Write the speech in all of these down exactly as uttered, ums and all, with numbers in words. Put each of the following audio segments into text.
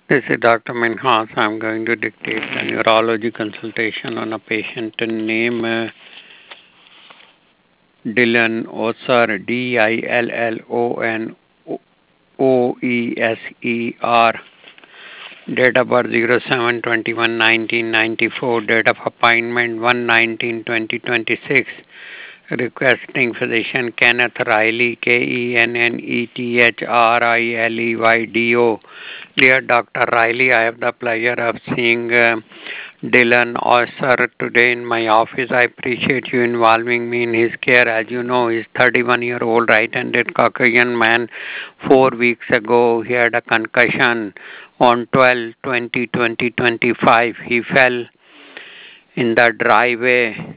This is Doctor Minhas. I'm going to dictate a neurology consultation on a patient named uh, Dylan Oser, D I L L O N O E S E R. Date of birth zero seven twenty-one nineteen ninety-four. Date of appointment one nineteen twenty twenty-six. Requesting physician Kenneth Riley, K E N N E T H R I L E Y D O. Dear Doctor Riley, I have the pleasure of seeing uh, Dylan Oser today in my office. I appreciate you involving me in his care. As you know, he's thirty-one-year-old right-handed Caucasian man. Four weeks ago, he had a concussion. On twelve twenty twenty twenty-five, he fell in the driveway.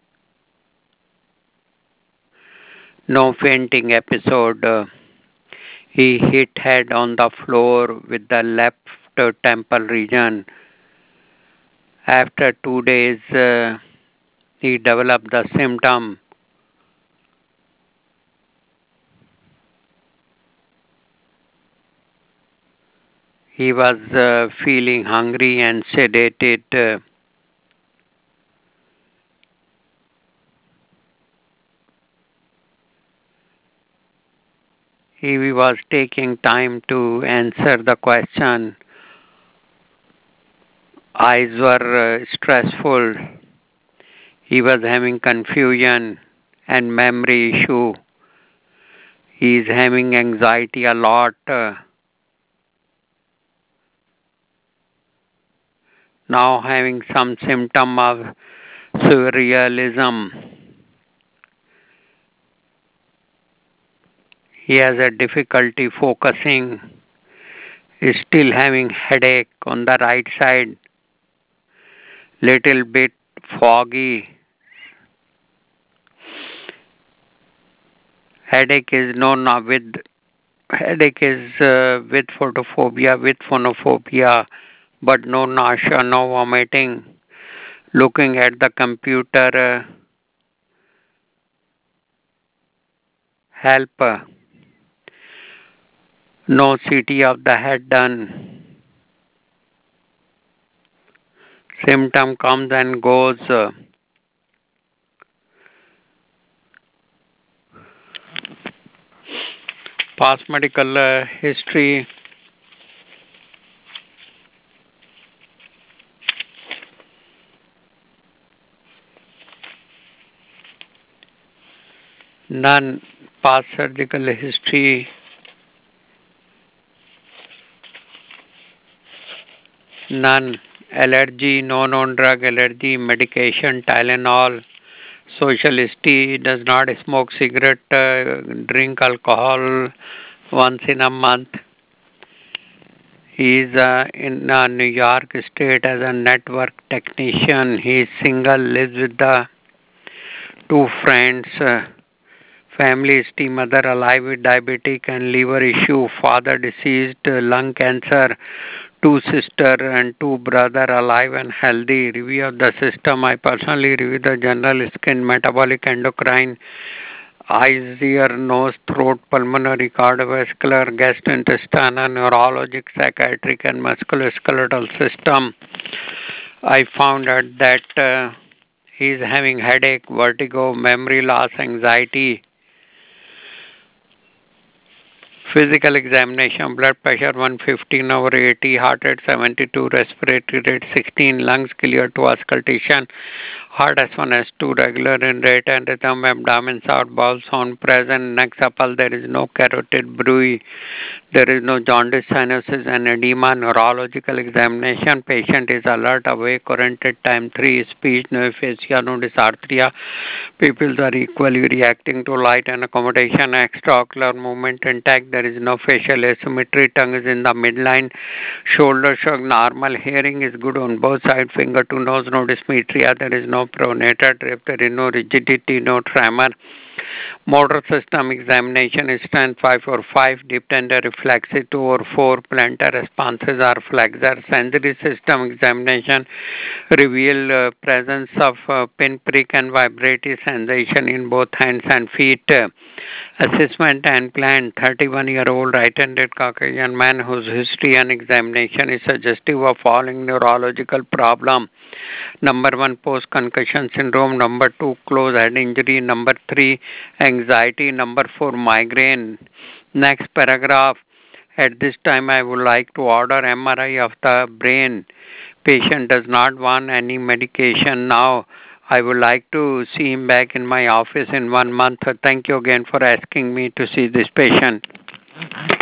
No fainting episode. Uh, he hit head on the floor with the left uh, temple region. After two days, uh, he developed the symptom. He was uh, feeling hungry and sedated. Uh, he was taking time to answer the question. Eyes were uh, stressful. He was having confusion and memory issue. He is having anxiety a lot. Uh, now having some symptom of surrealism. He has a difficulty focusing. Is still having headache on the right side. Little bit foggy. Headache is known with headache is uh, with photophobia, with phonophobia, but no nausea, no vomiting. Looking at the computer, uh, help. Uh, no C T of the head done. Symptom comes and goes. Uh, past medical uh, history. None. Past surgical history. None. Allergy, no known drug allergy, medication, Tylenol. Social history, does not smoke cigarette, uh, drink alcohol once in a month. He is uh, in uh, New York State as a network technician. He is single, lives with the two friends. Uh, family history, mother alive with diabetic and liver issue, father deceased, uh, lung cancer, two sister and two brother alive and healthy. Review of the system. I personally review the general skin, metabolic, endocrine, eyes, ear, nose, throat, pulmonary, cardiovascular, gastrointestinal, neurologic, psychiatric, and musculoskeletal system. I found out that uh, he is having headache, vertigo, memory loss, anxiety. Physical examination, blood pressure one fifteen over eighty, heart rate seventy-two, respiratory rate sixteen, lungs clear to auscultation, heart S one, S two, regular in rate and rhythm, abdomen sound, bowel sound present, neck supple, there is no carotid bruit, there is no jaundice, cyanosis and edema, neurological examination, patient is alert, awake, oriented, time three, speech, no aphasia, no dysarthria, pupils are equally reacting to light and accommodation, extraocular movement intact, there is no facial asymmetry, tongue is in the midline, shoulder shrug, normal, hearing is good on both sides, finger to nose, no dysmetria, there is no pronator drift, there is no rigidity, no tremor, Motor system examination is strength five or five, deep tender reflexes two or four, plantar responses are flexor. Sensory system examination reveal uh, presence of uh, pinprick and vibratory sensation in both hands and feet. Assessment and plan. thirty-one-year-old right-handed Caucasian man whose history and examination is suggestive of following neurological problem. Number one, post-concussion syndrome. Number two, closed head injury. Number three, anxiety. Number four, migraine. Next paragraph. At this time, I would like to order M R I of the brain. Patient does not want any medication now. I would like to see him back in my office in one month. Thank you again for asking me to see this patient.